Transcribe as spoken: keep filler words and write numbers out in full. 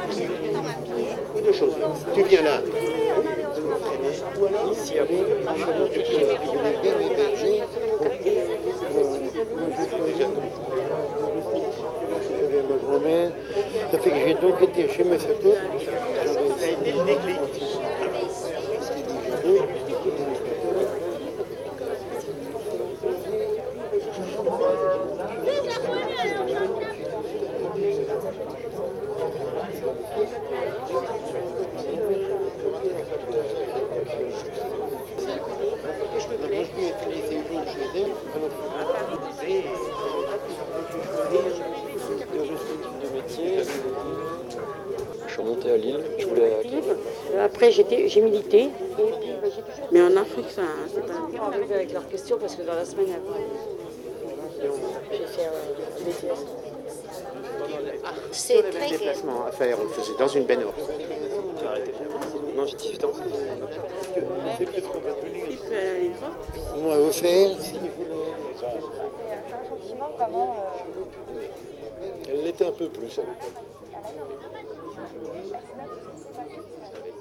Deux choses. Tu viens là. Ici, à vous. Ma grand-mère, ça fait que j'ai donc été chez mes photos. Ça a été le déclic. Je suis remonté à Lille, je voulais... Après, j'étais, j'ai milité. Mais en Afrique, ça, c'est pas... On arrive avec leurs questions parce que dans la semaine, j'ai fait un B T S. C'est très déplacement à faire, on le faisait dans une baignoire. Non, j'ai dix-huit ans. On m'a offert. Elle l'était un peu plus.